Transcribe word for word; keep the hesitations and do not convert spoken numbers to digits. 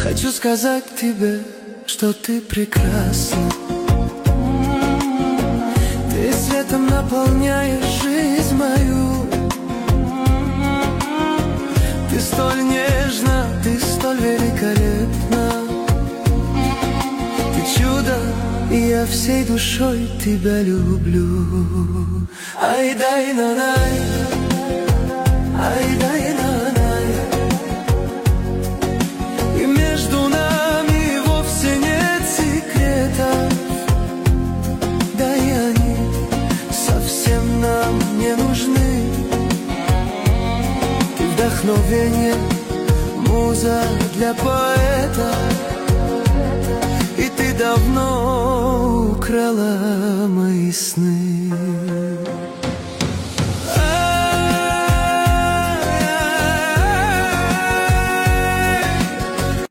Хочу сказать тебе, что ты прекрасна. Ты светом наполняешь жизнь мою. Ты столь нежна, ты столь великолепна. Ты чудо, и я всей душой тебя люблю. Ай, дай на най, ай, дай на най. И между нами вовсе нет секретов. Да и они совсем нам не нужны. Ты вдохновение, муза для поэта. И ты давно украла мои сны.